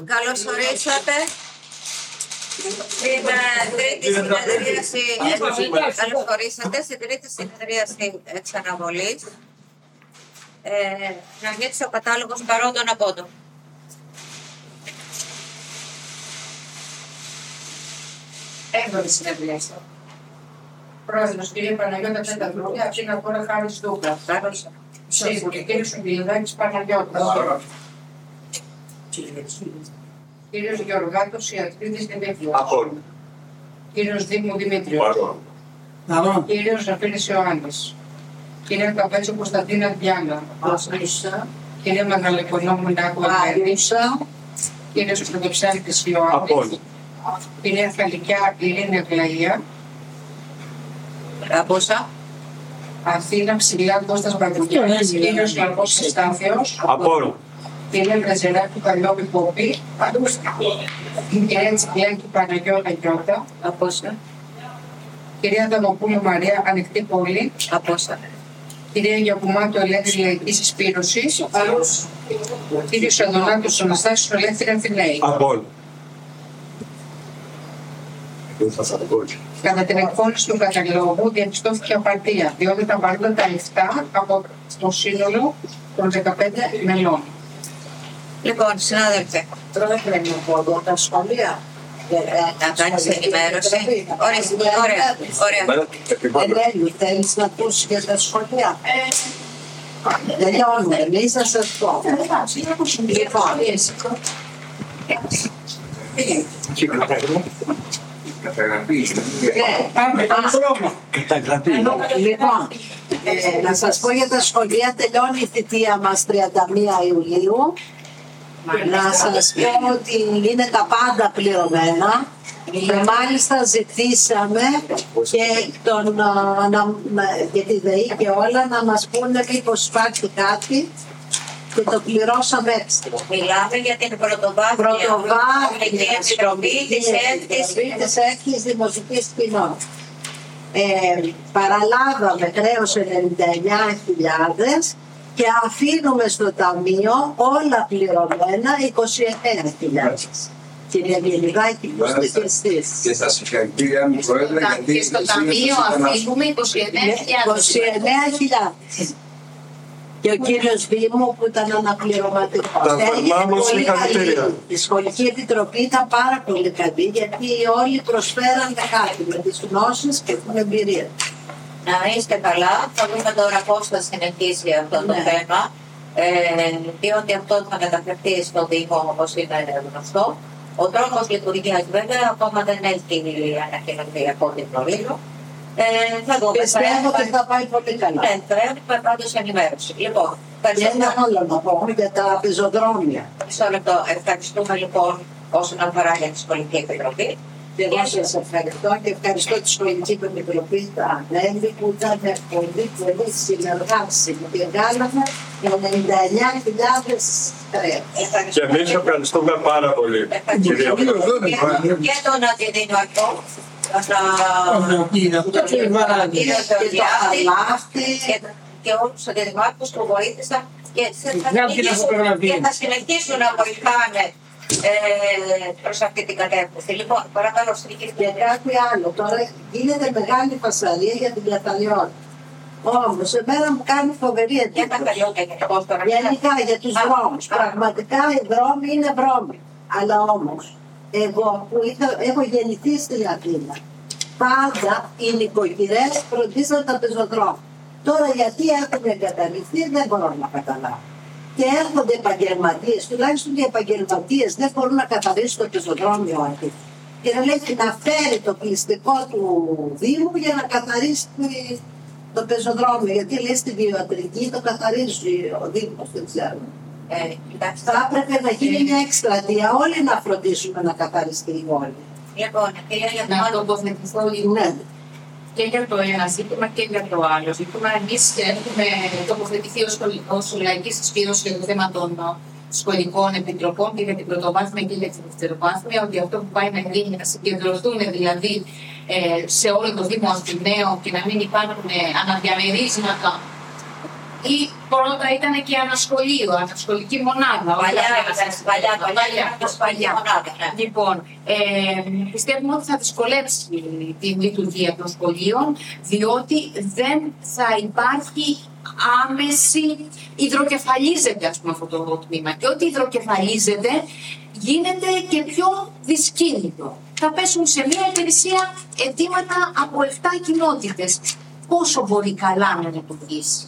Καλώς ορίσατε στην τρίτη συνεδρίαση. Καλώς ορίσατε στην τρίτη συνεδρίαση εξ αναβολής. Να ανοίξει ο κατάλογος παρόντων απόντων. Έβδομη συνεδρίαση. Πρόεδρος, κυρία Παναγιώτα Τσενταδρούλη, Αψίνα Κόρα Χάρης Δούκα. Σύμβουλη, κύριος Σουμπιλιδάκης Παναγιώτας. Κύριος Γεωργάτος Ιατρίδης Δημήτριος. Κύριος Δήμου Δημήτριος. Κύριος Ζαφίλης Ιωάννης. Κυρία Καβέτσο Κωνσταντίνα Διάννα. Κυρία Μαγαλεπονόμου Νάκου Αλβέρνησα. Κύριος Πρωτοψάλτης Ιωάννης. Κυρία Φαλικιά Ειρήνη Αγλαία. Απόσα. Αθήνα Ψηλά Κώστας Μπαγκουγιάννης. Κύριος Λαρκός Ευστάθιος. Κυρία Βραζεράκη Παλιόπη Πόπη. Κυρία Τσικλάκη Παναγιώτα Γιώτα. Απόσα. Κυρία Δαμοπούλου Μαρία Ανοιχτή Πόλη. Απόσα. Κυρία Γιακουμάτου Ελεύθερη Λαϊκή Συσπήρωση. Κύριος Αδωνάτος Αναστάσιος Ελεύθερη Αθηναίη. Κατά την εκπόνηση του καταλόγου διαπιστώθηκε απαρτία, διότι τα παρόντα τα 7 από το σύνολο των 15 μελών. Λοιπόν, συνάδελφε, Τώρα πρέπει να πω εδώ τα σχολεία. να κάνεις ενημέρωση. Ωραία. Ελένη, θέλεις να ακούσεις για τα σχολεία. Τελειώνουμε, εμείς θα σας πω. Λοιπόν, να σας πω για τα σχολεία, τελειώνει η θητεία μας 31 Ιουλίου. Να σας πω ότι είναι τα πάντα πληρωμένα και μάλιστα ζητήσαμε και για τη ΔΕΗ και όλα να μας πούνε μήπως υπάρχει κάτι και το πληρώσαμε έξτρα. Μιλάμε για την πρωτοβάθμια επιτροπή της Έκθεσης Δημοτικής Κοινότητας. Παραλάβαμε χρέος 99.000 και αφήνουμε στο ταμείο όλα πληρωμένα 29.000. Κυρία Βιελιδάκη, είστε και εσείς. Και στα συγχαρητήρια μου, Πρόεδρε, γιατί... Και στο ταμείο αφήνουμε 29.000. Και ο κύριος Δήμου που ήταν αναπληρωματικός. Η σχολική επιτροπή ήταν πάρα πολύ καλή γιατί όλοι προσφέραν κάτι με τις γνώσεις και την εμπειρία. Να είστε καλά, θα δούμε τώρα πώς θα συνεχίσει αυτό το θέμα, διότι αυτό θα μεταφερθεί στο Δήμο όπως είναι γνωστό. Ο τρόπος λειτουργίας βέβαια ακόμα δεν έχει ανακοινωθεί από ό,τι γνωρίζω. Θα δούμε. Πιστεύω ότι θα πάει πολύ καλά. Θα έχουμε πάντως ενημέρωση. Λοιπόν, και ένα άλλο να πω για τα πεζοδρόμια. Μισό λεπτό. Ευχαριστούμε λοιπόν όσον αφορά για τη σχολική επιτροπή. Και εγώ σας ευχαριστώ και ευχαριστώ τη σχολική επιτροπή τα Ανέβη που ήταν πολύ συνεργάσιμη και βγάλαμε 99.000 χρέος. Και εμείς ευχαριστούμε πάρα πολύ. Και τον αντιδημαρχό, και όλους τους αντιδημάρχους που βοήθησαν και θα συνεχίσουν να βοηθάνε προς αυτή την κατεύθυνση. Λοιπόν, παρακαλώ, συνεχίστε. Και κάτι άλλο. Τώρα γίνεται μεγάλη φασαρία για την καθαριότητα. Όμως, εμένα μου κάνει φοβερή Για εντύπωση. τα καθαριότητα και πώς τώρα. Γενικά για τους δρόμους. Πραγματικά οι δρόμοι είναι δρόμοι. Αλλά όμως, εγώ που έχω γεννηθεί στην Αθήνα, πάντα οι νοικοκυρές φροντίζαν τα πεζοδρόμια. Τώρα γιατί έχουν εγκαταλειφθεί δεν μπορώ να καταλάβω. Και έρχονται επαγγελματίες, τουλάχιστον οι επαγγελματίες δεν μπορούν να καθαρίσουν το πεζοδρόμιο εκεί. Και να λέει να φέρει το κλειστικό του Δήμου για να καθαρίσει το πεζοδρόμιο. Γιατί λέει στην βιοιατρική το καθαρίζει ο Δήμος, δεν ξέρω. Θα έπρεπε να γίνει μια εκστρατεία όλοι να φροντίσουμε να καθαριστεί η πόλη. Λοιπόν, να τοποθετηθώ λίγο και για το ένα ζήτημα και για το άλλο ζήτημα. Εμείς έχουμε τοποθετηθεί ως λαϊκή συσπήρωση για το θέμα των σχολικών επιτροπών και για την πρωτοβάθμια και για την δευτεροβάθμια, ότι αυτό που πάει να γίνει να συγκεντρωθούν δηλαδή σε όλο το Δήμο Αθηναίο και να μην υπάρχουν αναδιαμερίσματα Ή πρώτα ήταν και ανασχολείο, ανασχολική μονάδα. Παλιά μονάδα. Λοιπόν, πιστεύουμε ότι θα δυσκολέψει την λειτουργία των σχολείων, διότι δεν θα υπάρχει άμεση, υδροκεφαλίζεται ας πούμε αυτό το τμήμα. Και ό,τι υδροκεφαλίζεται γίνεται και πιο δυσκίνητο. Θα πέσουν σε μια υπηρεσία αιτήματα από 7 κοινότητες. Πόσο μπορεί καλά να λειτουργήσει.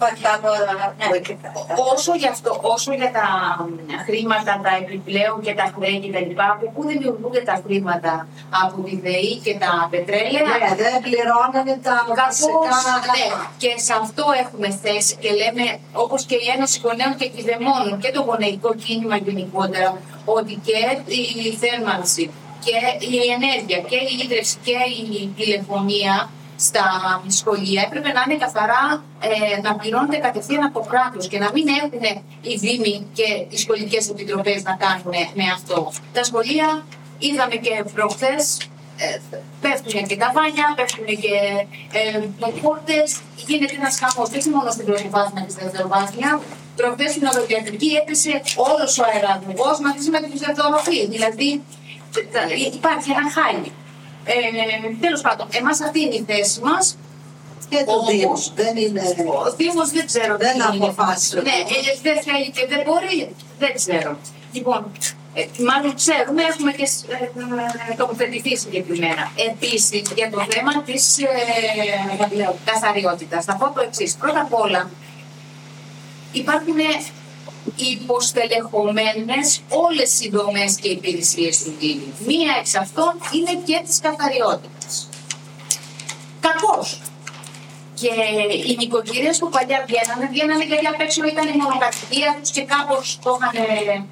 Όσο για τα χρήματα, τα επιπλέον και τα χρέη κτλ. Από πού δημιουργούνται τα χρήματα? Από τη ΔΕΗ και τα πετρέλαια. Ναι, δεν πληρώνανε τα βασικά. Ναι. Και σε αυτό έχουμε θέσει και λέμε, όπως και η Ένωση Γονέων και Κηδεμόνων και το γονεϊκό κίνημα γενικότερα, ότι και η θέρμανση και η ενέργεια και η ίδρυυση και η τηλεφωνία στα σχολεία έπρεπε να είναι καθαρά να πληρώνονται κατευθείαν από το κράτος και να μην έχουν οι δήμοι και οι σχολικές επιτροπές να κάνουν με αυτό. Τα σχολεία είδαμε και προχθές πέφτουν και τα βάνια, πέφτουν και πόρτες, γίνεται ένας χαμός, όχι μόνο στην πρώτη βάθμια και στη δευτεροβάθμια. Προχθές στην οδοντιατρική έπεσε όλος ο αεραδρομός μαζί με την δευτεροβάθμια. Δηλαδή υπάρχει ένα χάλι. Τέλος πάντων, εμάς αυτή είναι η θέση μας. Και το Δήμος δεν είναι. Ο Δήμος δεν ξέρω. Δεν αποφάσισε. Ναι, δεν θέλει και δεν μπορεί. Δεν ξέρω. Λοιπόν, μάλλον ξέρουμε, έχουμε και τοποθετηθεί συγκεκριμένα. Επίσης, για το θέμα της καθαριότητας. Θα πω το εξής. Πρώτα απ' όλα, υπάρχουν υποστελεχωμένες όλες οι δομές και υπηρεσίες του Δήμου. Μία εξ αυτών είναι και της καθαριότητας. Κακώς. Και οι νοικοκυρές που παλιά βγαίνανε γιατί απ' έξω ήταν η μονοκατοικία τους και κάπως το είχαν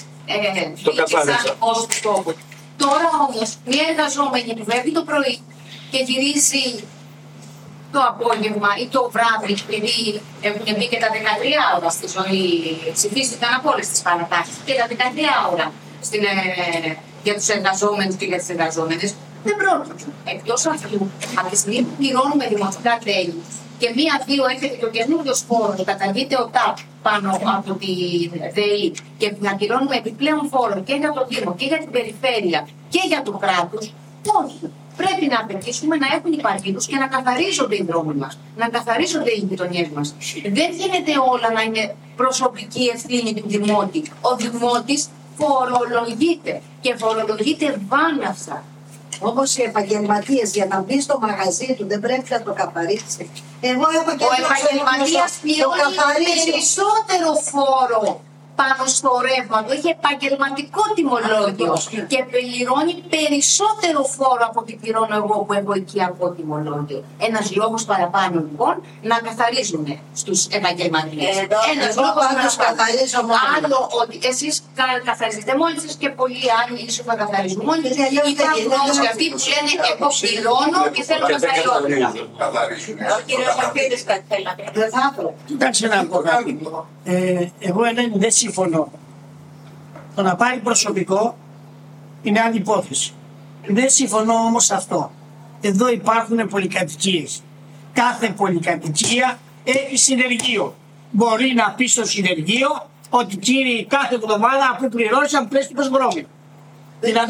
ως τόπο. Τώρα όμως μια εργαζόμενη που βγαίνει το πρωί και γυρίζει το απόγευμα ή το βράδυ, επειδή έχουν μπει και τα 13 ώρα στη ζωή, ψηφίστηκαν από όλες τις παρατάξεις και τα 13 ώρα για τους εργαζόμενους και για τις εργαζόμενες, δεν πρόκειται. Εκτός αυτού, από τη στιγμή που πληρώνουμε δημοτικά τέλη και μία-δύο έρχεται και ο καινούριος φόρος, καταργείται ο ΤΑΠ πάνω από τη ΔΕΗ και να πληρώνουμε επιπλέον φόρο και για το Δήμο και για την περιφέρεια και για το κράτος, όχι. Πρέπει να απαιτήσουμε να έχουν υπαλλήλους και να καθαρίζονται οι δρόμοι μας, να καθαρίζονται οι γειτονιές μας. Δεν γίνεται όλα να είναι προσωπική ευθύνη του Δημότη. Ο Δημότης φορολογείται και φορολογείται βάναυσα. Όμως οι επαγγελματίες για να μπει στο μαγαζί του δεν πρέπει να το καθαρίσει. Εγώ έχω και ο επαγγελματίας πληρώνει περισσότερο φόρο πάνω στο ρεύμα του, έχει επαγγελματικό τιμολόγιο και πληρώνει περισσότερο φόρο από ό,τι πληρώνω εγώ που έχω οικιακό τιμολόγιο. Ένας λόγος παραπάνω λοιπόν να καθαρίζουμε στους επαγγελματίες. Ένας λόγος παραπάνω. Άλλο ότι εσείς καθαρίζετε μόνοι σας και πολλοί άλλοι ίσως θα καθαρίζουν μόνοι σας. Υπάρχουν όμως και αυτοί που λένε εγώ πληρώνω και θέλω καθαριότητα. Ο κύριος Μαρκίδης κάτι θέλει να πει. Δεν θα ήθελα. Κοιτάξτε να πω κάτι. Εγώ δεν συμφωνώ. Το να πάρει προσωπικό είναι άλλη υπόθεση. Δεν συμφωνώ όμως σε αυτό. Εδώ υπάρχουν πολυκατοικίες. Κάθε πολυκατοικία έχει συνεργείο. Μπορεί να πει στο συνεργείο ότι κύριε κάθε εβδομάδα που πληρώσαμε πες το πεζοδρόμιο. Δηλαδή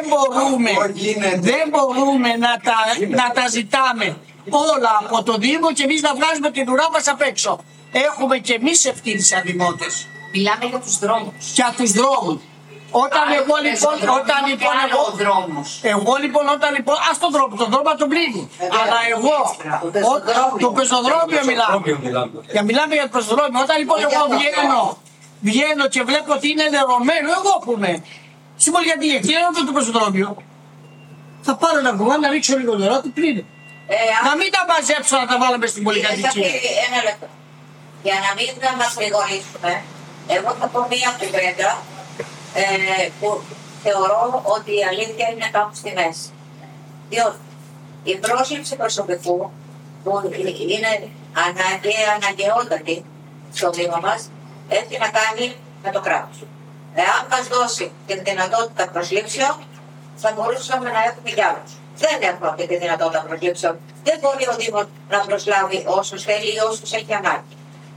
δεν μπορούμε να τα ζητάμε όλα από το Δήμο και εμείς να βγάζουμε την ουρά μας απ' έξω. Έχουμε και εμείς ευθύνη σαν δημότες. Μιλάμε για τους δρόμους. Για τους δρόμους. Όταν εγώ ας τον δρόμο να τον πλύνει. Αλλά εγώ, το πεζοδρόμιο μιλάμε για το πεζοδρόμιο. Όταν λοιπόν εγώ βγαίνω και βλέπω ότι είναι νερωμένο, εγώ που είμαι στην Πολυκατοικία και έρχομαι το πεζοδρόμιο, θα πάρω ένα κουβά να ρίξω λίγο νερό, τι πλύνει. Να μην τα μαζέψω να τα βάλουμε στην πολυκατοικία. Ένα λεπτό. Για να μην μας γρηγορήσουμε, εγώ θα πω μία κουβέντα που θεωρώ ότι η αλήθεια είναι κάπου στη μέση. Διότι η πρόσληψη προσωπικού που είναι αναγκαιότατη στο Δήμο μας έχει να κάνει με το κράτος. Εάν μας δώσει την δυνατότητα προσλήψεων, θα μπορούσαμε να έχουμε κι άλλους. Δεν έχουμε αυτή τη δυνατότητα προσλήψεων. Δεν μπορεί ο Δήμος να προσλάβει όσους θέλει ή όσους έχει ανάγκη.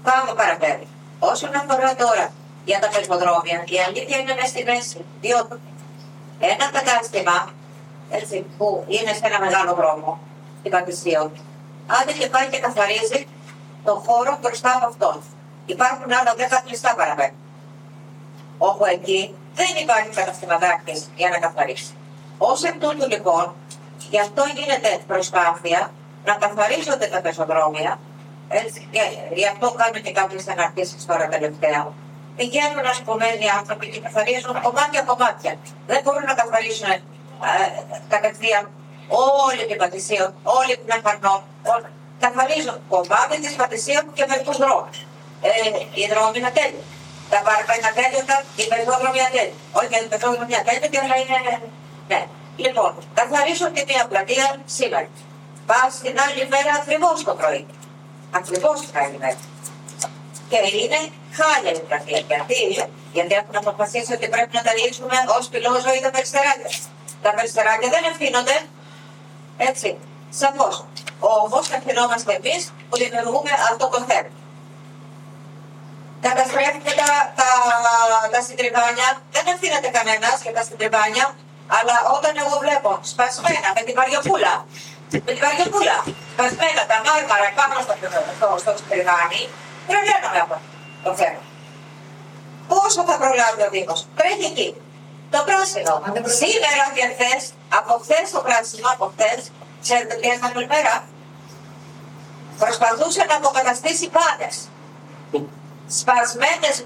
Πάμε παραπέρα. Όσον αφορά τώρα για τα πεζοδρόμια, η αλήθεια είναι μέσα στη μέση. Διότι ένα κατάστημα έτσι, που είναι σε ένα μεγάλο δρόμο, στην Πατησίων, άντε και πάει και καθαρίζει τον χώρο μπροστά από αυτόν. Υπάρχουν άλλα 10 κλειστά παραπέρα. Όπου εκεί δεν υπάρχει καταστηματάρχης για να καθαρίσει. Ως εκ τούτου λοιπόν, γι' αυτό γίνεται προσπάθεια να καθαρίζονται τα πεζοδρόμια. Έτσι, γι' αυτό κάνουν και κάποιες αναρτήσεις τώρα τελευταία. Πηγαίνουν, ας πούμε, οι άνθρωποι και καθαρίζουν κομμάτια. Δεν μπορούν να καθαρίσουν κατευθείαν όλη την Πατησίων, όλη την Αχαρνό. Καθαρίζουν κομμάτι της Πατησίων και μερικούς δρόμους. Οι δρόμοι είναι τέλειοι. Τα πάρκα είναι ατέλειωτα, η πεζόδρομη ατέλειωτα. Όχι, η πεζόδρομη ατέλειωτα, αλλά είναι. Ναι. Λοιπόν, καθαρίζουν τη μία πλατεία σήμερα. Πας την άλλη μέρα ακριβώς το πρωί. Ακριβώς την άλλη μέρα. Και είναι χάλια η πλατεία. Γιατί έχουν αποφασίσει ότι πρέπει να τα λύσουμε ως πυλόζω ή τα περιστεράκια. Τα περιστεράκια δεν ευθύνονται. Έτσι. Σαφώς. Όμως ευθυνόμαστε εμείς που δημιουργούμε αυτό το θέμα. Καταστρέφουμε τα συντριβάνια, δεν ευθύνεται κανένας για τα συντριβάνια, αλλά όταν εγώ βλέπω σπασμένα με την βαριοπούλα, σπασμένα τα μάρμαρα πάνω στο συντριβάνι, τρελαίνομαι από το θέμα. Πόσο θα προλάβει ο Δήμος, τρέχει εκεί. Το πράσινο, σήμερα και χθες, από χθες το πράσινο, από χθες, ξέρετε τι έκανε όλη μέρα, προσπαθούσε να αποκαταστήσει πάνες. Σπασμένες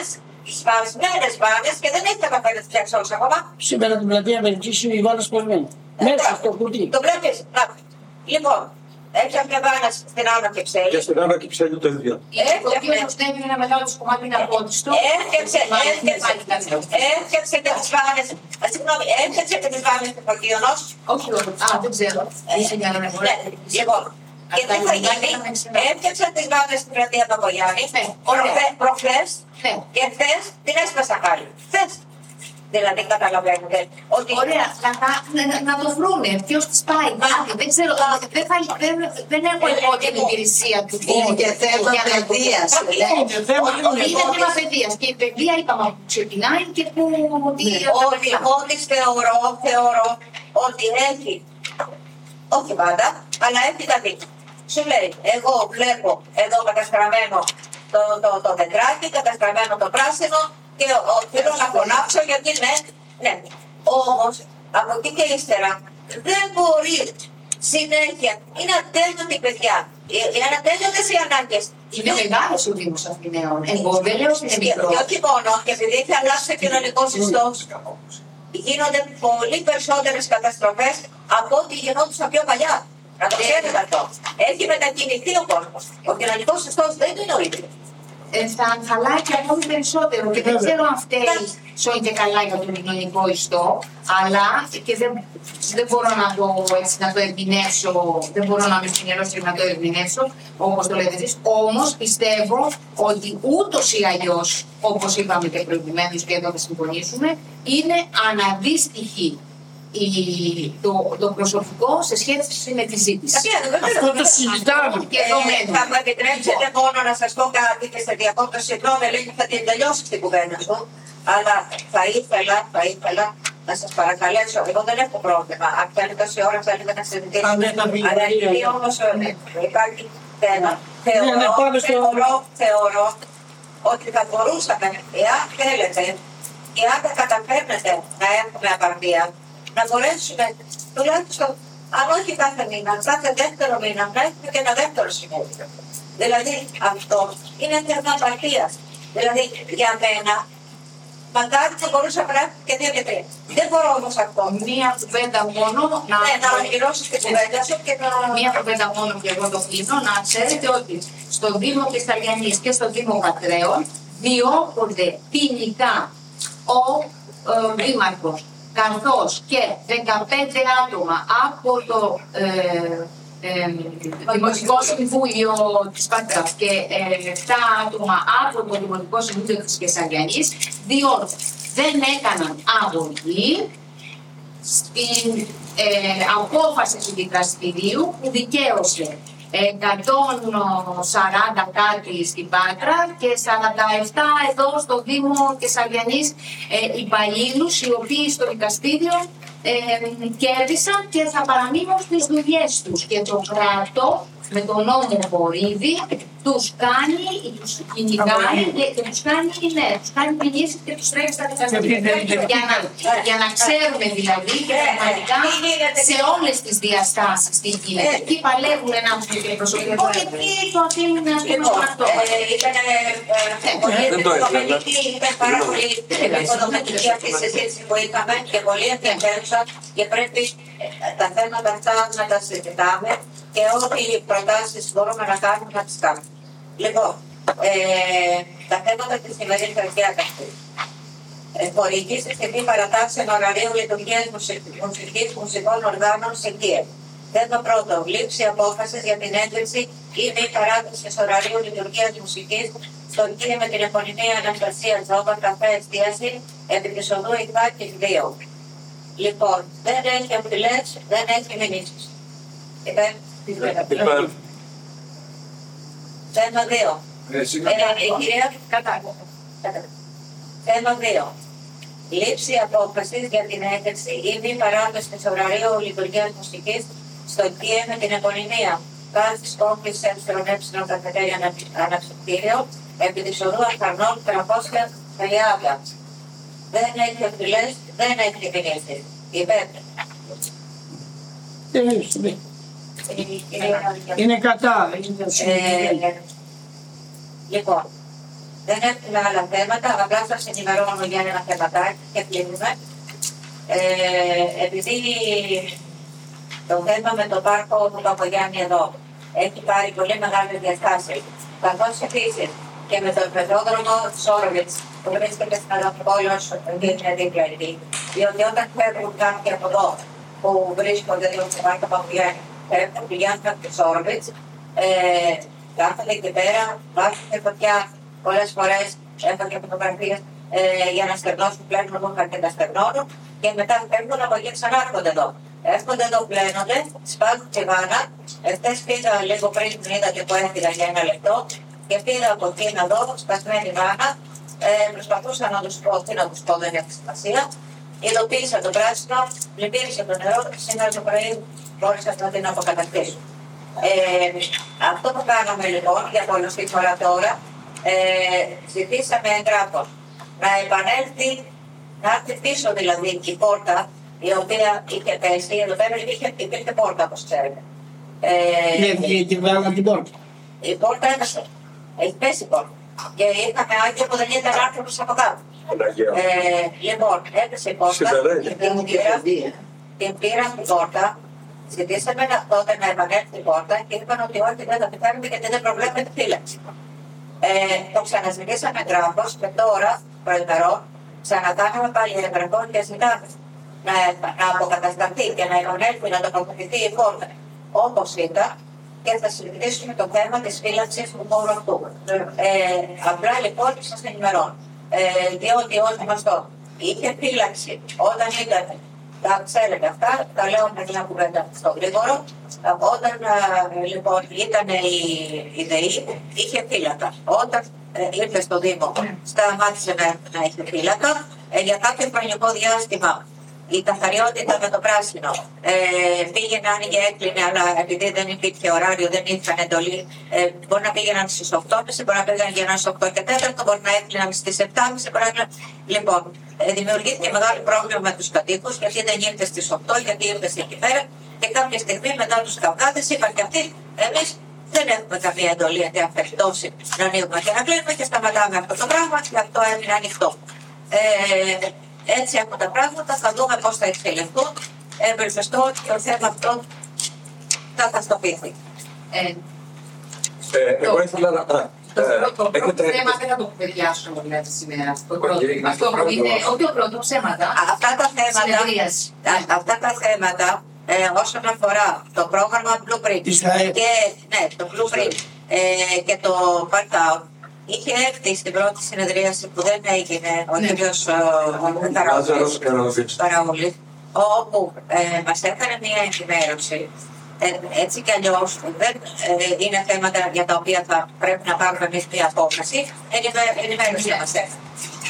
μπάνες και δεν έχει καταφέρει να τις φτιάξει όλες ακόμα. Σήμερα την πλατεία Αμερικής είναι η μπάνα σπασμένη. Μέσα στο κουτί. Το βλέπεις. Λοιπόν, έφτιαχνε μπάνες στην Άνω Κυψέλη. Και στην Άνω Κυψέλη το ίδιο. Ο κ. Στέβη ένα μεγάλο κομμάτι είναι απότιστο. Έφτιαξε και τις μπάνες. Συγγνώμη, έφτιαξε και τις μπάνες του Πορκίωνος. Όχι, δεν ξέρω. Λοιπόν, και τι θα γίνει, έφτιαξαν τις μπάνες στην πλατεία Παπαγιάννη προχθές και χθες την έσπασα πάλι. Χθες. Δηλαδή καταλαβαίνετε ότι. Ωραία, να το βρούνε. Ποιος τις πάει, δεν ξέρω. Δεν έχω εγώ την υπηρεσία του Δήμου. Είναι και θέμα παιδείας. Είναι θέμα παιδείας. Και η παιδεία είπαμε που ξεκινάει και που. Ότι θεωρώ ότι έχει. Όχι πάντα, αλλά έχει τα δίκαια. Σου λέει, εγώ βλέπω εδώ καταστραμμένο το τετράκι, καταστραμμένο το πράσινο και θέλω να φωνάξω γιατί ναι. Όμως, από εκεί και ύστερα, δεν μπορεί συνέχεια. Είναι ατέλειωτη παιδιά. Είναι ατέλειωτες οι ανάγκες. Είναι μεγάλος ο Δήμος Αθηναίων. Εγώ δεν λέω ότι είναι μικρό. Και όχι μόνο, και επειδή έχει αλλάξει ο κοινωνικός ιστός, γίνονται πολύ περισσότερες καταστροφές από ό,τι γινόντουσαν πιο παλιά. Να το ξέρετε αυτό. Έχει μετακινηθεί ο κόσμος. Ο κοινωνικός ιστός δεν είναι ο ίδιος. Θα χαλάει και ακόμη περισσότερο και δεν ξέρω αν φταίει σώει και καλά για τον κοινωνικό ιστό, αλλά και δεν μπορώ να το ερμηνεύσω, δεν μπορώ να με συνελώσω και να το ερμηνεύσω όπως το λέτε εσείς, όμως πιστεύω ότι ούτως ή αλλιώς, όπως είπαμε και προηγουμένως και εδώ θα συμφωνήσουμε, είναι αναντίστοιχη το προσωπικό σε σχέση με τη ζήτηση. Αυτό το συζητάμε. Θα μου επιτρέψετε μόνο να σας πω κάτι και σε διακόπτω συγγνώμη, λίγο θα την τελειώσει την κουβέντα σου, αλλά θα ήθελα να σας παρακαλέσω, εγώ δεν έχω πρόβλημα, αν θέλετε τόση ώρα θέλετε να συζητήσουμε, αλλά επειδή όμως υπάρχει θέμα, θεωρώ ότι θα μπορούσαμε, εάν θέλετε, εάν δεν καταφέρνετε να έχουμε απαρτία, να μπορέσουμε τουλάχιστον, αν όχι κάθε μήνα, κάθε δεύτερο μήνα, να έχουμε και ένα δεύτερο συνέδριο. Δηλαδή αυτό είναι θέμα απαρτίας. Δηλαδή για μένα, μακάρι θα μπορούσαμε να έχουμε και 2 και 3. Δεν μπορώ όμως αυτό. Μία κουβέντα μόνο να ολοκληρώσεις την κουβέντα σου και να. Μία κουβέντα μόνο και εγώ το κλείνω. Να ξέρετε ότι στον Δήμο Κρυσταλιανής και στον Δήμο Πατρέων διώκονται ποινικά ο δήμαρχος, καθώς και 15 άτομα από το Δημοτικό Συμβούλιο της Πατράς και 7 άτομα από το Δημοτικό Συμβούλιο της Κεσαριανής, διότι δεν έκαναν αγωγή στην απόφαση του δικαστηρίου που δικαίωσε 140 κάτι στην Πάτρα και 47 εδώ στο Δήμο Κεσαριανής υπαλλήλους, οι οποίοι στο δικαστήριο κέρδισαν και θα παραμείνουν στις δουλειές τους. Και το κράτος με τον νόμο Βορύδη τους κάνει, τους κυνηγάει και τους κάνει μηνύσεις και τους τρέχει στα δικαστήρια. Για να ξέρουμε δηλαδή και πραγματικά σε όλες τις διαστάσεις τι γίνεται. Εκεί παλεύουν ένα προσωπικό και εκεί το αφήνουν στον αυτό. Ήταν πάρα πολύ επικοδομητική αυτή η συζήτηση που είχαμε και πολύ ενδιαφέρουσα και πρέπει τα θέματα αυτά να τα συζητάμε και ό,τι προτάσεις μπορούμε να κάνουμε να τις κάνουμε. Λοιπόν, τα θέματα της σημερινής διάταξης. Χορηγήσεις και μη παρατάξεων ωραρίου λειτουργίας μουσικών οργάνων σε Κίεβο. Θέμα πρώτο. Λήψη απόφασης για την έγκριση ή μη παράταση ωραρίου λειτουργίας μουσικής στο Κίεβο με την επωνυμία Αναστασία Τζόβα, καφέ εστίαση, επί της οδού Ιβάκης 2. Λοιπόν, δεν έχει απειλές, δεν έχει μηνύσεις. Θέμα 2. Κυρία, Θέμα 2. Λήψη απόφασης για την έγκριση ή μη παράδοση της ωραρίου λειτουργίας μουσικής στο ΚΙΕ με την επωνυμία Κάστης Κόμπης ΕΕ Καφετέρια Αναψυκτήριο επί της οδού Αρχαρνών 330. Δεν έχει απειλές, δεν έχει μηνύσεις. Υπέρ. Είναι κατά. Λοιπόν, δεν έχουμε άλλα θέματα, απλά σας ενημερώνω για ένα θεματάκι και κλείνουμε. Επειδή το θέμα με το πάρκο του Παπαγιάννη εδώ έχει πάρει πολύ μεγάλες διαστάσεις, καθώς επίσης και με το πεζόδρομο Σόροβιτς που βρίσκεται στην Ανατολή και είναι δίπλα εκεί, διότι όταν φεύγουν κάποιοι από εδώ που βρίσκονται δύο στο πάρκο Παπαγιάννη, πηγαίνουν από Σόροβιτς, κάθονται εκεί πέρα, βάζουν φωτιά. Πολλές φορές έχω και φωτογραφίες για να στεγνώσουν, πλένουν μούχα και τα στεγνώνουν και μετά φεύγουν από εκεί ξανά έρχονται εδώ. Έρχονται εδώ, πλένονται, σπάζουν τσιγάνα. Εχθές πήγα λίγο πριν, είδατε που έφυγα για ένα λεπτό και πήγα από εκεί να δω, σπασμένη μάνα. Προσπαθούσα να τους πω, τι να τους πω, δεν έχει σημασία. Ειδοποίησα το πράσινο, πλημμύρισε το νερό, σήμερα το πρωί μπόρεσα να την αποκαταστήσω. Αυτό που κάναμε λοιπόν για πολλωστή φορά τώρα, ζητήσαμε εγγράφος να επανέλθει, να έρθει πίσω δηλαδή η πόρτα η οποία είχε πέσει, εδώ πέρα υπήρχε πόρτα όπως ξέρετε. Και βγάλαμε την πόρτα. Η πόρτα έπεσε, έχει πέσει η πόρτα και είχαμε άκρη που δεν ήταν άνθρωπος από κάτω. Λοιπόν, έπεσε η πόρτα, την πήραν την πόρτα. Ζητήσαμε τότε να επανέλθει την πόρτα και είπαν ότι όχι δεν θα πιθάνουμε γιατί δεν προβλέπεται φύλαξη. Το ξαναζητήσαμε εγγράφος και τώρα, προημερών, ξανακάναμε πάλι εγγραφών και ζητάμε να αποκατασταθεί και να επανέλθει να τοποθετηθεί η πόρτα όπως ήταν και θα συζητήσουμε το θέμα της φύλαξης του χώρου αυτού. Απλά λοιπόν σας ενημερώνω, διότι ως γνωστό είχε φύλαξη όταν ήταν. Τα ξέρετε αυτά, τα λέω με μια κουβέντα στο γρήγορο. Όταν λοιπόν ήταν η ΔΕΗ, είχε φύλακα. Όταν ήρθε στο Δήμο, σταμάτησε να έχει φύλακα. Για κάποιο χρονικό διάστημα η καθαριότητα με το πράσινο πήγαινε, άνοιγε, έκλεινε, αλλά επειδή δεν υπήρχε ωράριο, δεν είχαν εντολή, μπορεί να πήγαιναν στις 8.30, μπορεί να πήγαιναν στις 8 και 4, μπορεί να έκλειναν στις 7.30. Λοιπόν, δημιουργήθηκε μεγάλο πρόβλημα με τους κατοίκους, γιατί δεν ήρθε στις 8, γιατί ήρθε εκεί πέρα και κάποια στιγμή μετά τους καυγάδες είπαν και αυτοί, εμείς δεν έχουμε καμία εντολή γιατί αφαιρετώσει να ανοίγουμε και να κλείνουμε και σταματάμε αυτό το πράγμα και αυτό έμεινε ανοιχτό. Έτσι έχουν τα πράγματα, θα δούμε πώς θα εξελιχθούν. Ευελπιστώ ότι το θέμα αυτό θα καστοποιηθεί. Εγώ ήθελα να... Το θέμα δεν θα το κουβεντιάσουμε δηλαδή σήμερα. Αυτό είναι όχι το πρώτο ψέματα. Αυτά τα θέματα όσον αφορά το πρόγραμμα Blueprint και το Blueprint και το Parkour, είχε έρθει στην πρώτη συνεδρίαση που δεν έγινε ο κύριος Καραούλης, όπου μας έκανε μια ενημέρωση Έτσι κι αλλιώς δεν είναι θέματα για τα οποία θα πρέπει να πάρουμε εμείς μια απόφαση, ενημέρωση μας έφερε.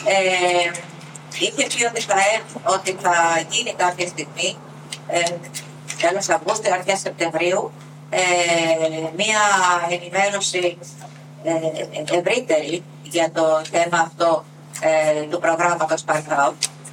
Είχε πει ότι θα γίνει κάποια στιγμή, τέλος Αυγούστου, αρχές Σεπτεμβρίου, μια ενημέρωση ευρύτερη για το θέμα αυτό του προγράμματος Park Out.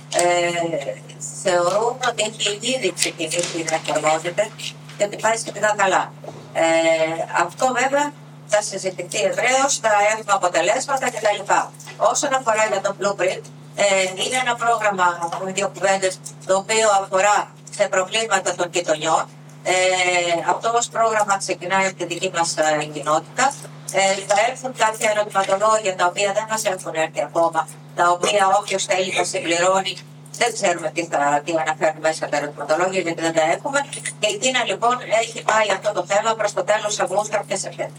Θεωρούν ότι έχει ήδη ξεκινήσει να εφαρμόζεται και ότι πάει σχετικά καλά. Αυτό βέβαια θα συζητηθεί ευρέως, θα έχουμε αποτελέσματα κτλ. Όσον αφορά για το Blueprint, είναι ένα πρόγραμμα με δύο κουβέντες, το οποίο αφορά σε προβλήματα των γειτονιών. Αυτό ως πρόγραμμα ξεκινάει από τη δική μας κοινότητα. Θα έρθουν κάποια ερωτηματολόγια τα οποία δεν μας έχουν έρθει ακόμα, τα οποία όποιος θέλει θα συμπληρώνει. Δεν ξέρουμε τι αναφέρουν μέσα τα ερωτηματολόγια, γιατί δεν τα έχουμε. Και η Κίνα λοιπόν έχει πάει αυτό το θέμα προς το τέλος Αυγούστου και Σεπτέμβρη.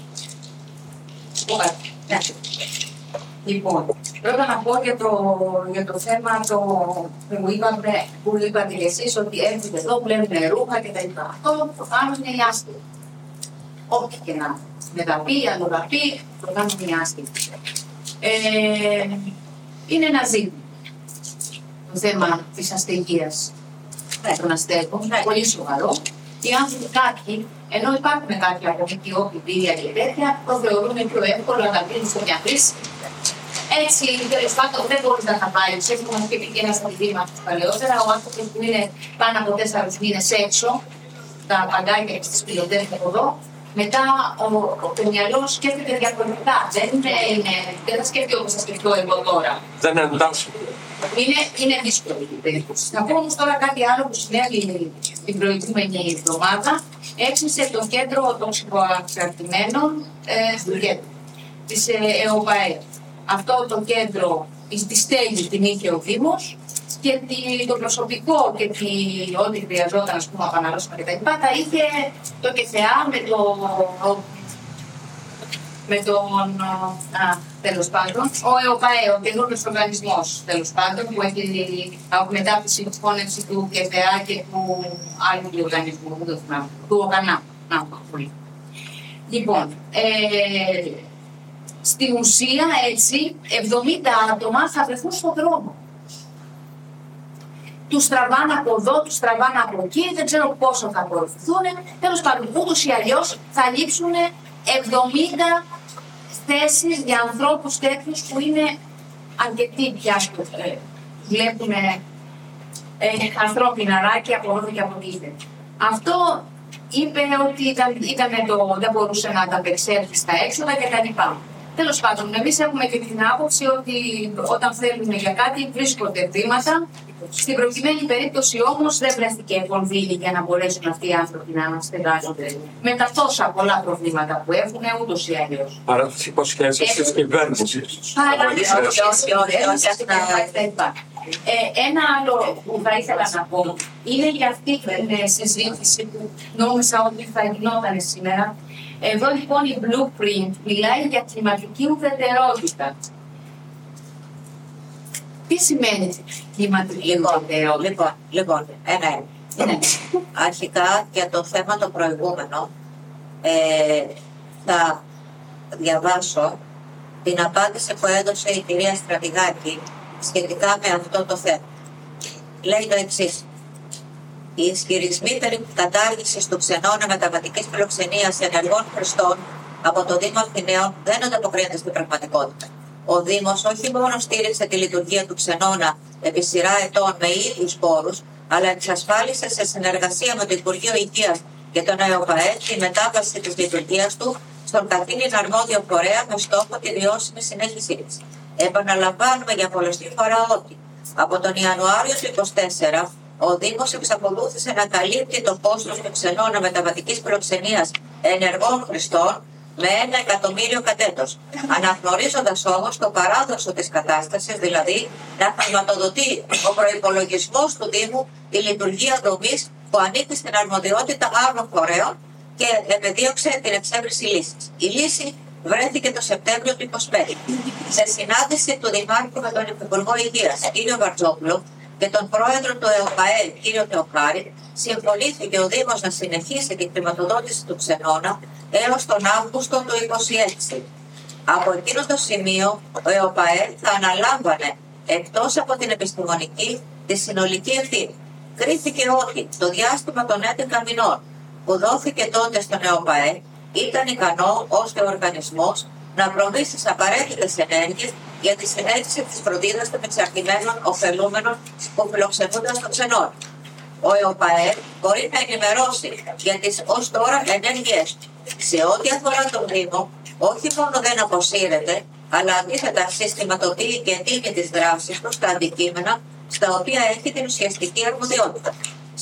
Λοιπόν, πρώτα να πω για το θέμα που είπατε και εσείς, ότι έρχονται εδώ, βλέπουν ρούχα κτλ. Αυτό το κάνουν οι άσχετοι. Ό,τι και να μεταπεί, αν το πει, το κάνουν οι άσχετοι. Είναι ένα ζήτημα. Το θέμα της αστεγίας των αστέκων, πολύ σοβαρό. Οι άνθρωποι κάποιοι, ενώ υπάρχουν κάποιοι από οικειόπηδία και τέτοια, το θεωρούν πιο εύκολο να τα πίνουν στο μια χρήση. Έτσι, τέλος πάντων, δεν μπορεί να τα πάρει. Έχουμε πει και ένα στοιχείο παλαιότερα. Ο άνθρωπος που είναι πάνω από 4 μήνες έξω, τα παγκάκια και στις πιλωτές από εδώ, μετά το μυαλό σκέφτεται διαφορετικά. Δεν θα σκέφτεται όπως θα σκεφτώ εγώ τώρα. Δεν εντάσσεται. Είναι δύσκολη η περίπτωση. Να πω όμως τώρα κάτι άλλο που συνέβη την προηγούμενη εβδομάδα. Έξισε το κέντρο των ψυχοαξαρτημένων στο κέντρο της ΕΟΠΑΕ. Αυτό το κέντρο, τη στέγη την είχε ο Δήμος και το προσωπικό και ό,τι χρειαζόταν, ας πούμε, απαναλώσουμε κτλ. Τα είχε το ΚΕΘΕΑ τέλος πάντων, ο ΕΟΠΑΕ, ο καινούργιος οργανισμός, τέλος πάντων, που έχει μετά τη συμφώνευση του ΚΕΘΕΑ και του άλλου οργανισμού, του ΟΚΑΝΑ. Λοιπόν, στην ουσία έτσι 70 άτομα θα βρεθούν στον δρόμο. Τους τραβάνε από εδώ, τους τραβάνε από εκεί, δεν ξέρω πόσο θα απορροφηθούν. Τέλος πάντων, ούτως ή αλλιώς θα λείψουν 70 θέσεις για ανθρώπους τέτοιους που είναι αρκετοί πια. Βλέπουν ανθρώπινα ράκια από εδώ και από εκεί. Αυτό είπε ότι δεν μπορούσε να ανταπεξέλθει στα έξοδα κτλ. Τέλος πάντων, εμείς έχουμε και την άποψη ότι όταν θέλουν για κάτι βρίσκονται βήματα. Στην προκειμένη περίπτωση όμως δεν βρέθηκε κονδύλι για να μπορέσουν αυτοί οι άνθρωποι να στεγάζονται με τα τόσα πολλά προβλήματα που έχουν ούτως ή αλλιώς. Παρά τις υποσχέσεις της κυβέρνησης. Ένα άλλο που θα ήθελα να πω είναι για αυτή την συζήτηση που νόμιζα ότι θα γινόταν σήμερα. Εδώ λοιπόν η Blueprint μιλάει για κλιματική ουδετερότητα. Τι σημαίνει κλιματική ουδετερότητα? Λοιπόν, αρχικά για το θέμα το προηγούμενο θα διαβάσω την απάντηση που έδωσε η κυρία Στρατηγάκη σχετικά με αυτό το θέμα. Λέει το εξής: οι ισχυρισμοί περί κατάργησης του ξενώνα μεταβατικής φιλοξενίας ενεργών χρηστών από το Δήμο Αθηναίων δεν ανταποκρίνεται στην πραγματικότητα. Ο Δήμος όχι μόνο στήριξε τη λειτουργία του ξενώνα επί σειρά ετών με ίδιους πόρους, αλλά εξασφάλισε σε συνεργασία με το Υπουργείο Υγείας και τον ΕΟΠΑΕ τη μετάβαση της λειτουργίας του στον καθήλυν αρμόδιο φορέα με στόχο τη βιώσιμη συνέχισή της. Επαναλαμβάνουμε για πολλωστή φορά ότι από τον Ιανουάριο του 2024 ο Δήμος εξακολούθησε να καλύπτει το κόστος του ξενώνα μεταβατικής φιλοξενίας ενεργών χρηστών με 1 εκατομμύριο κατ' έτος, αναγνωρίζοντας όμως το παράδοξο της κατάστασης, δηλαδή να χρηματοδοτεί ο προϋπολογισμός του Δήμου τη λειτουργία δομής που ανήκει στην αρμοδιότητα άλλων φορέων και επεδίωξε την εξέβριση λύσης. Η λύση βρέθηκε το Σεπτέμβριο του 2025. Σε συνάντηση του Δημάρχου με τον Υπουργό Υγείας, κ. Βαρτζόπουλο, και τον πρόεδρο του ΕΟΠΑΕ, κύριο Θεοχάρη, συμφωνήθηκε ο Δήμος να συνεχίσει την χρηματοδότηση του Ξενώνα έως τον Αύγουστο του 2026. Από εκείνο το σημείο, ο ΕΟΠΑΕ θα αναλάμβανε εκτός από την επιστημονική τη συνολική ευθύνη. Κρίθηκε ότι το διάστημα των 11 μηνών που δόθηκε τότε στον ΕΟΠΑΕ ήταν ικανό ώστε ο οργανισμός να προβεί στις απαραίτητες ενέργειες για τη συνέχιση της φροντίδας των εξαρτημένων ωφελούμενων που φιλοξενούνταν στο Ξενώνα. Ο ΕΟΠΑΕ μπορεί να ενημερώσει για τις ως τώρα ενέργειές του. Σε ό,τι αφορά τον Δήμο, όχι μόνο δεν αποσύρεται, αλλά αντίθετα συστηματοποιεί και εντείνει τις δράσεις του στα αντικείμενα στα οποία έχει την ουσιαστική αρμοδιότητα.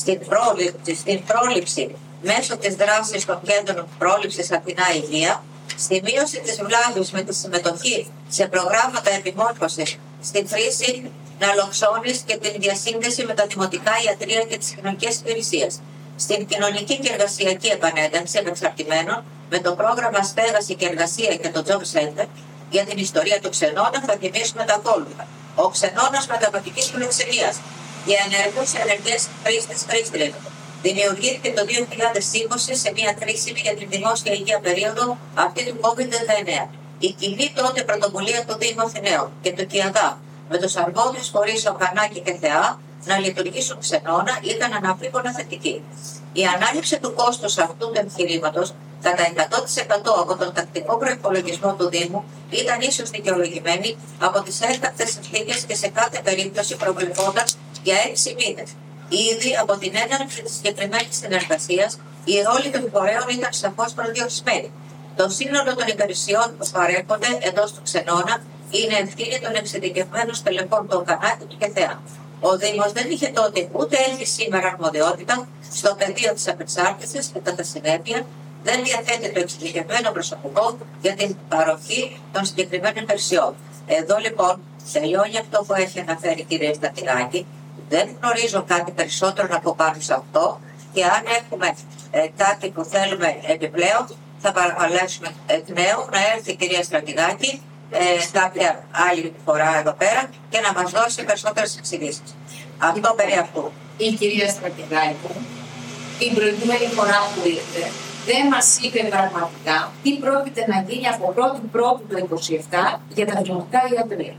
Στην πρόληψη μέσω της δράσης των κέντρων πρόληψης Αθηνά Υγεία, στη μείωση της βλάβης με τη συμμετοχή σε προγράμματα επιμόρφωσης, στην χρήση ναλοξόνης και την διασύνδεση με τα δημοτικά ιατρεία και τις κοινωνικές υπηρεσίες, στην κοινωνική και εργασιακή επανένταξη εξαρτημένων με το πρόγραμμα Στέγαση και Εργασία και το Job Center. Για την ιστορία του Ξενώνα θα θυμίσουμε τα ακόλουθα. Ο Ξενώνας μεταβατικής φιλοξενίας για ενεργούς ενεργές χρήστες. Δημιουργήθηκε το 2020 σε μια κρίσιμη για την δημόσια υγεία περίοδο αυτή του COVID-19. Η κοινή τότε πρωτοβουλία του Δήμου Αθηναίων και του ΚΙΑΔΑ με τους αρμόδιους φορείς Οκανάκη και ΘΕΑ να λειτουργήσουν Ξενώνα ήταν αναμφίβολα θετική. Η ανάληψη του κόστους αυτού του εγχειρήματος κατά 100% από τον τακτικό προϋπολογισμό του Δήμου ήταν ίσως δικαιολογημένη από τις έκτακτες συνθήκες και σε κάθε περίπτωση προβλεπόταν για 6 μήνες. Ήδη από την έναρξη της συγκεκριμένης συνεργασίας, οι ρόλοι των φορέων ήταν σαφώς προσδιορισμένοι. Το σύνολο των υπηρεσιών που παρέχονται εντός του Ξενώνα είναι ευθύνη των εξειδικευμένων στελεχών του Οκανάκη του και ΘΕΑ. Ο Δήμος δεν είχε τότε ούτε έχει σήμερα αρμοδιότητα στο πεδίο της απεξάρτησης και κατά συνέπεια δεν διαθέτει το εξειδικευμένο προσωπικό για την παροχή των συγκεκριμένων υπηρεσιών. Εδώ λοιπόν τελειώνει αυτό που έχει αναφέρει η κυρία Στατινάκη. Δεν γνωρίζω κάτι περισσότερο να πω πάνω σε αυτό και αν έχουμε κάτι που θέλουμε επιπλέον θα παρακαλέσουμε εκ νέου να έρθει η κυρία Στρατηγάκη κάποια άλλη φορά εδώ πέρα και να μας δώσει περισσότερες εξηγήσεις. Αυτό περί αυτού. Η κυρία Στρατηγάκη την προηγούμενη φορά που ήρθε δεν μας είπε πραγματικά τι πρόκειται να γίνει από 1η του 2027 για τα δημοτικά ιατρεία.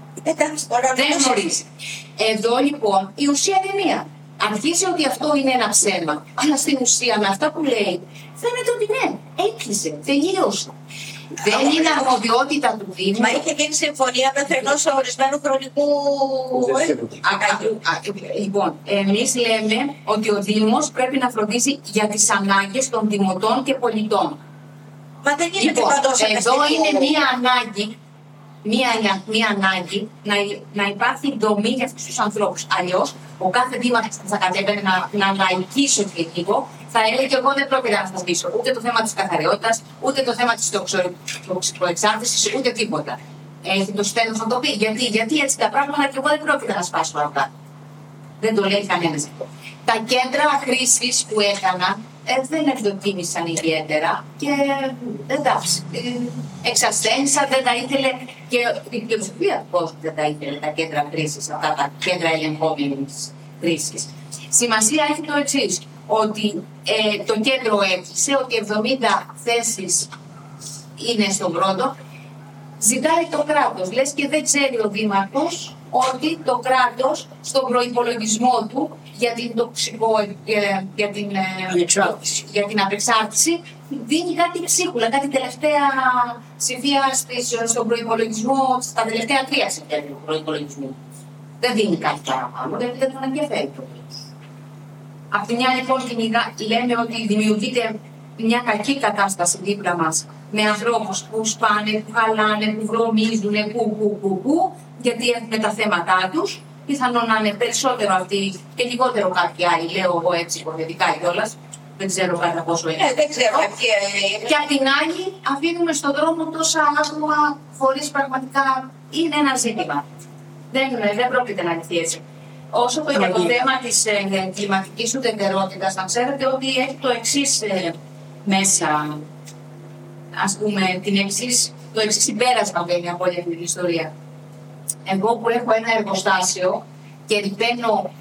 Δεν γνωρίζει. Εδώ λοιπόν η ουσία είναι μία. Αρχίζει ότι αυτό είναι ένα ψέμα, αλλά στην ουσία με αυτά που λέει φαίνεται ότι ναι, έκλεισε, τελείωσε. Δεν είναι αρμοδιότητα του Δήμου. Μα είχε γίνει συμφωνία μέχρι ενός ορισμένου χρονικού. Λοιπόν, εμείς λέμε ότι ο Δήμος πρέπει να φροντίζει για τις ανάγκες των δημοτών και πολιτών. Μα δεν είναι λοιπόν, πάντως εδώ είναι μία ανάγκη να υπάρχει δομή για αυτούς τους ανθρώπους. Αλλιώς, ο κάθε δήμαρχος που θα κατέβαινε να λαϊκίσει λίγο, θα έλεγε: εγώ δεν πρόκειται να φροντίσω ούτε το θέμα της καθαριότητας, ούτε το θέμα της τοξικοεξάρτησης, ούτε τίποτα. Έχει το στέλνος να το πει. Γιατί έτσι τα πράγματα και εγώ δεν πρόκειται να σπάσω αυτά. Δεν το λέει κανένας. Τα κέντρα χρήσης που έκανα δεν ευδοκίμησαν ιδιαίτερα και εντάξει, εξασθένησαν, δεν τα ήθελε και η πλειοψηφία του κόσμου δεν τα ήθελε τα κέντρα χρήσης, αυτά τα κέντρα ελεγχόμενης χρήσης. Σημασία έχει το εξής, ότι το κέντρο έκλεισε, ότι 70 θέσεις είναι στον πρώτο, ζητάει το κράτος, λες και δεν ξέρει ο Δήμαρχος ότι το κράτος στον προϋπολογισμό του για την απεξάρτηση δίνει κάτι ψίχουλα, κάτι τελευταία ψηφία στον προϋπολογισμό, στα τελευταία 3 σημεία του προϋπολογισμού. Δεν δίνει κάτι παραπάνω, δεν τον ενδιαφέρει το πλήρως. Απ' τη μια λοιπόν λέμε ότι δημιουργείται μια κακή κατάσταση δίπλα μας με ανθρώπους που σπάνε, που χαλάνε, που βρωμίζουν, που, γιατί έχουν τα θέματα τους. Πιθανόν να είναι περισσότερο αυτοί και λιγότερο κάποιοι άλλοι, λέω εγώ έτσι υποθετικά κιόλας. Δεν ξέρω κατά πόσο είναι. Δεν ξέρω. Και απ' την άλλη, αφήνουμε στον δρόμο τόσα άτομα χωρίς πραγματικά είναι ένα ζήτημα. Δεν πρόκειται να λυθεί έτσι. Όσο για το θέμα της κλιματικής ουδετερότητας, να ξέρετε ότι έχει το εξής μέσα, ας πούμε, το εξής συμπέρασμα από όλη αυτή την ιστορία. Εγώ που έχω ένα εργοστάσιο και ρηπαίνω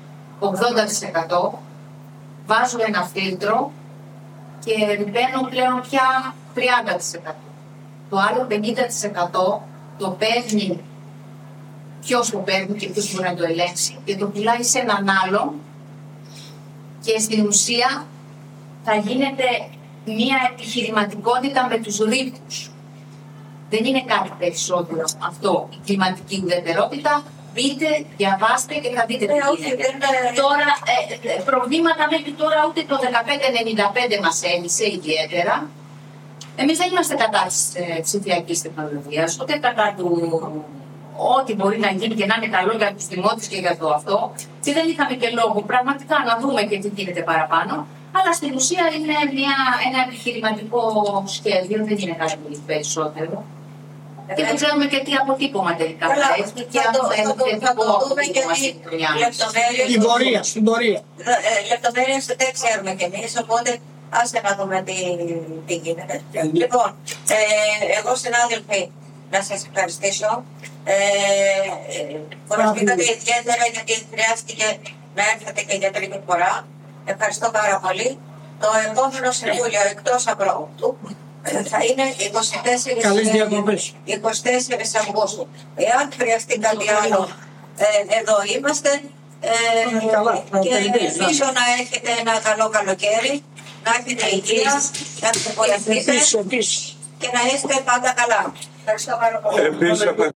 80%, βάζω ένα φίλτρο και ρηπαίνω πλέον πια 30%. Το άλλο 50% το παίρνει ποιος το παίρνει και ποιος μπορεί να το ελέγξει και το πουλάει σε έναν άλλον και στην ουσία θα γίνεται μια επιχειρηματικότητα με τους ρήπους. Δεν είναι κάτι περισσότερο αυτό, η κλιματική ουδετερότητα. Μπείτε, διαβάστε και θα δείτε τι γίνεται. Τώρα, προβλήματα μέχρι τώρα ούτε το 1595 μας έλυσε ιδιαίτερα. Εμείς δεν είμαστε κατά της ψηφιακής τεχνολογίας, ούτε κατά του ό,τι μπορεί να γίνει και να είναι καλό για τους δημότες και για το αυτό. Και δεν είχαμε και λόγο πραγματικά να δούμε και τι γίνεται παραπάνω. Αλλά στην ουσία είναι ένα επιχειρηματικό σχέδιο, δεν είναι κάτι περισσότερο. Και δεν ξέρουμε και τι αποτύπωμα τελικά θα έχει και αν θα έχει θετικό αποτύπωμα στην δουλειά μας. Στην πορεία. Λεπτομέρειες δεν ξέρουμε κι εμείς, οπότε άστε να δούμε τι γίνεται. Λοιπόν, εγώ συνάδελφοι, να σας ευχαριστήσω. Κουραστήκατε ιδιαίτερα γιατί χρειάστηκε να έρθετε και για τρίτη φορά. Ευχαριστώ πάρα πολύ. Το επόμενο συμβούλιο εκτός αγρότου θα είναι 24 Αυγούστου. Εάν χρειαστεί κάτι άλλο, εδώ είμαστε. Και ελπίζω να έχετε ένα καλό καλοκαίρι, να έχετε υγεία, να ξεκουραστείτε και να είστε πάντα καλά. Ευχαριστώ πάρα πολύ.